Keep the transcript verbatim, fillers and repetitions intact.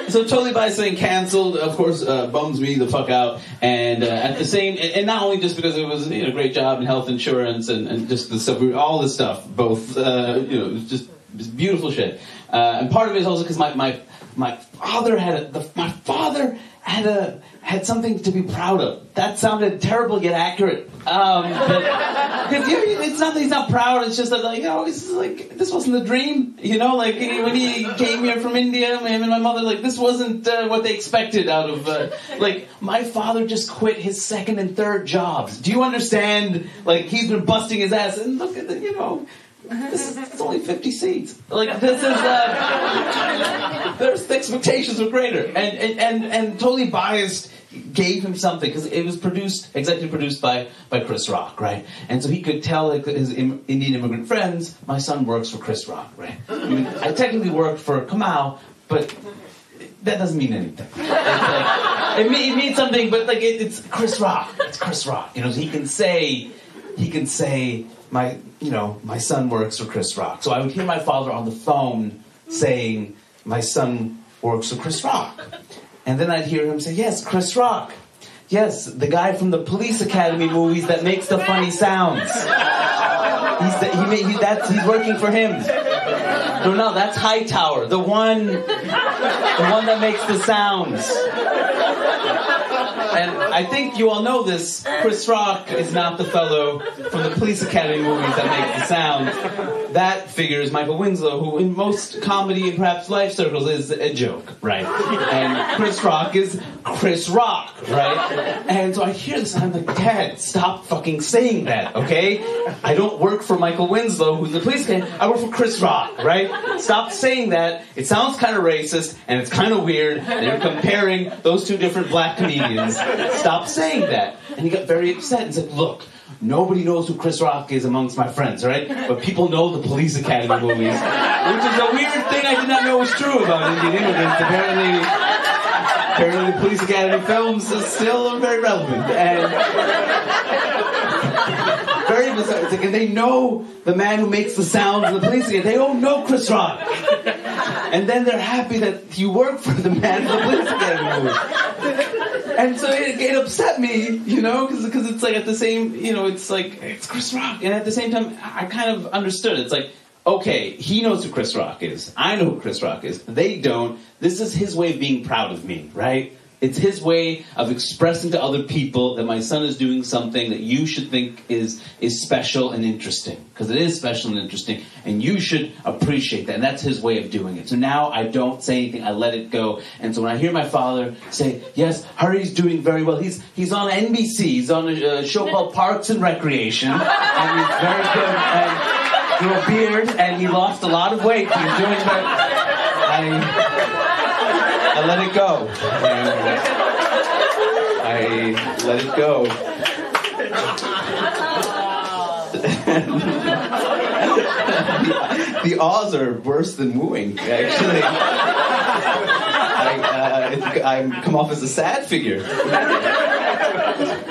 so Totally Biased thing canceled, of course, uh, bums me the fuck out. And uh, at the same, and not only just because it was, you know, a great job in health insurance and, and just the stuff, all this stuff, both, uh, you know, it was just, just beautiful shit. Uh, and part of it is also because my, my my father had a, the, my father had a had something to be proud of. That sounded terrible yet accurate. Um, because it's not that he's not proud. It's just that, like, you know, this is like this wasn't the dream. You know, like when he came here from India, him and my mother, like this wasn't uh, what they expected out of. Uh, like my father just quit his second and third jobs. Do you understand? Like he's been busting his ass, and look at the, you know. This is it's only fifty seats. Like this is uh, there's the expectations were greater, and and and, and Totally Biased gave him something because it was produced, executive produced by by Chris Rock, right? And so he could tell like, his Im- Indian immigrant friends, my son works for Chris Rock, right? I mean, I technically worked for Kamau, but that doesn't mean anything. It's like, it, mean, it means something, but like it, it's Chris Rock. It's Chris Rock. You know, so he can say he can say. My, you know, my son works for Chris Rock. So I would hear my father on the phone saying, my son works for Chris Rock. And then I'd hear him say, yes, Chris Rock. Yes, the guy from the Police Academy movies that makes the funny sounds. He's, the, he, he, that's, he's working for him. No, no, that's Hightower. The one, the one that makes the sounds. And I think you all know this. Chris Rock is not the fellow from the Police Academy movies that make the sound. That figure is Michael Winslow, who in most comedy and perhaps life circles is a joke, right? And Chris Rock is Chris Rock, right? And so I hear this and I'm like, Dad, stop fucking saying that, okay? I don't work for Michael Winslow, who's the police guy. I work for Chris Rock, right? Stop saying that. It sounds kind of racist and it's kind of weird. And you're comparing those two different black comedians. Stop saying that. And he got very upset and said, look, nobody knows who Chris Rock is amongst my friends, right? But people know the Police Academy movies. Which is a weird thing I did not know was true about Indian immigrants. Apparently, apparently the Police Academy films is still very relevant. And very bizarre. It's like, and they know the man who makes the sounds of the Police Academy. They don't know Chris Rock. And then they're happy that you work for the man from the Police Academy movies. And so it, it upset me, you know, because it's like at the same, you know, it's like, it's Chris Rock. And at the same time, I kind of understood. It's like, okay, he knows who Chris Rock is. I know who Chris Rock is. They don't. This is his way of being proud of me, right? It's his way of expressing to other people that my son is doing something that you should think is is special and interesting. Because it is special and interesting, and you should appreciate that. And that's his way of doing it. So now I don't say anything, I let it go. And so when I hear my father say, yes, Hari's doing very well. He's he's on N B C. He's on a, a show called Parks and Recreation. And he's very good. And he grew a beard, and he lost a lot of weight. He's doing very I... I let it go. I let it go. the, the awes are worse than wooing, actually. I, uh, I come off as a sad figure.